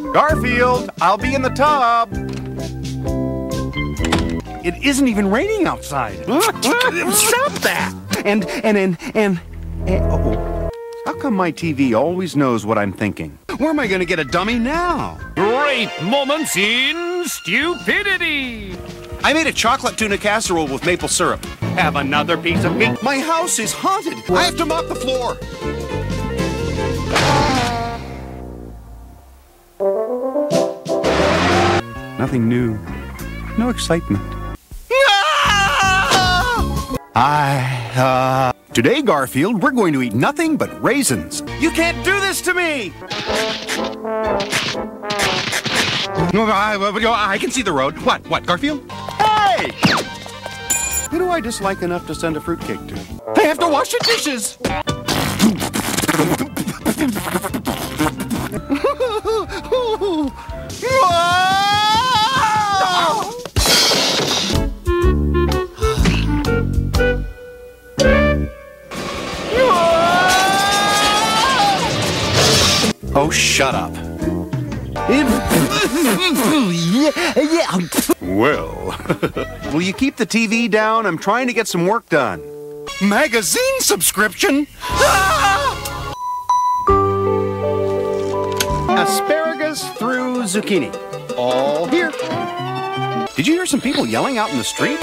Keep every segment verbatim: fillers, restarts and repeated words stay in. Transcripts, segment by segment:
Garfield, I'll be in the tub. It isn't even raining outside. Stop that! And, and, and, and, and oh, how come my T V always knows what I'm thinking? Where am I going to get a dummy now? Great moments in stupidity. I made a chocolate tuna casserole with maple syrup. Have another piece of meat. My house is haunted. I have to mop the floor. Nothing new. No excitement. I, uh... Today, Garfield, we're going to eat nothing but raisins. You can't do this to me! No, I, I can see the road. What? What, Garfield? Hey! Who do I dislike enough to send a fruitcake to? I have to wash the dishes! Oh, shut up. Well, will you keep the T V down? I'm trying to get some work done. Magazine subscription? Ah! Asparagus through zucchini. All here. Did you hear some people yelling out in the street?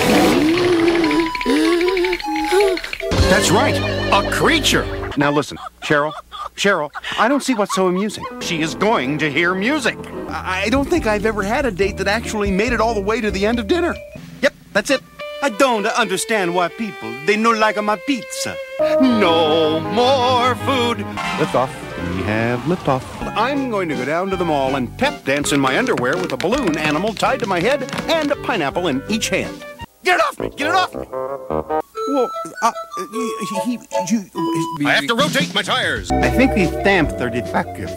That's right, a creature. Now listen, Cheryl. Cheryl, I don't see what's so amusing. She is going to hear music. I don't think I've ever had a date that actually made it all the way to the end of dinner. Yep, that's it. I don't understand why people, they no like my pizza. No more food. Lift off. We have lift off. I'm going to go down to the mall and pep dance in my underwear with a balloon animal tied to my head and a pineapple in each hand. Get it off me! Get it off me! Well, uh, he, he, you, he, I have to rotate my tires. I think the stamps are defective.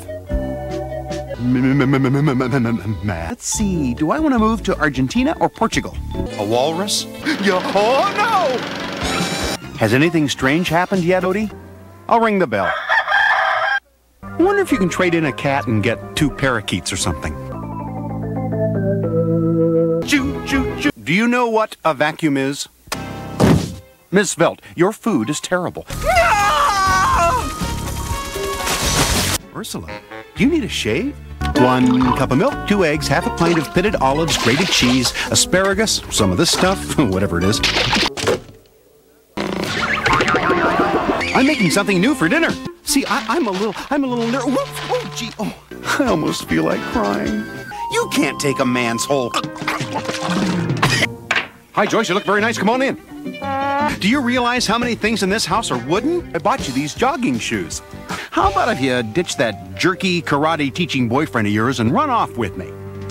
Let's see. Do I want to move to Argentina or Portugal? A walrus? Yeah. Oh, no! Has anything strange happened yet, Odie? I'll ring the bell. I wonder if you can trade in a cat and get two parakeets or something. Choo, choo, choo. Do you know what a vacuum is? Miss Velt, your food is terrible. No! Ursula, do you need a shave? One cup of milk, two eggs, half a pint of pitted olives, grated cheese, asparagus, some of this stuff, whatever it is. I'm making something new for dinner. See, I, I'm a little, I'm a little nervous. Oh, oh, gee, oh, I almost feel like crying. You can't take a man's whole... Hi, Joyce, you look very nice. Come on in. Do you realize how many things in this house are wooden? I bought you these jogging shoes. How about if you ditch that jerky karate teaching boyfriend of yours and run off with me?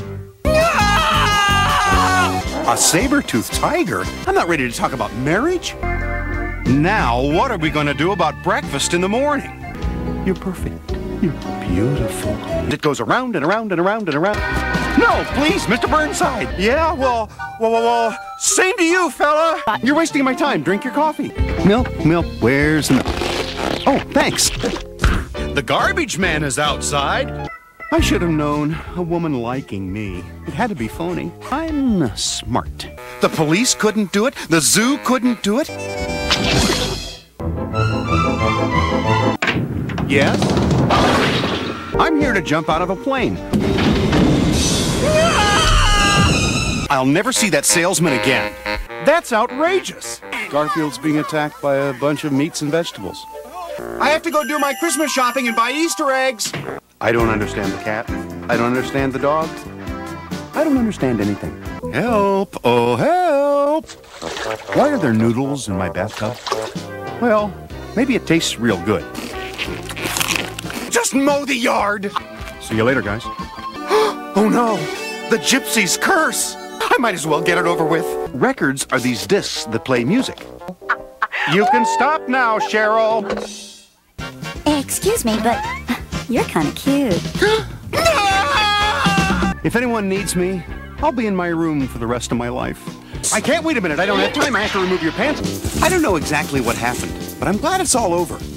A saber-toothed tiger? I'm not ready to talk about marriage. Now, what are we going to do about breakfast in the morning? You're perfect. You're beautiful. It goes around and around and around and around. No, please, Mister Burnside. Yeah, well, well, well, well, same to you, fella. You're wasting my time. Drink your coffee. Milk, milk, where's the milk? Oh, thanks. The garbage man is outside. I should have known. A woman liking me. It had to be phony. I'm smart. The police couldn't do it. The zoo couldn't do it. Yes? I'm here to jump out of a plane. I'll never see that salesman again. That's outrageous. Garfield's being attacked by a bunch of meats and vegetables. I have to go do my Christmas shopping and buy Easter eggs. I don't understand the cat. I don't understand the dog. I don't understand anything. Help! Oh, help! Why are there noodles in my bathtub? Well, maybe it tastes real good. Just mow the yard! See you later, guys. Oh no! The gypsy's curse! I might as well get it over with. Records are these discs that play music. You can stop now, Cheryl. Excuse me, but you're kind of cute. If anyone needs me, I'll be in my room for the rest of my life. I can't wait a minute. I don't have time. I have to remove your pants. I don't know exactly what happened, but I'm glad it's all over.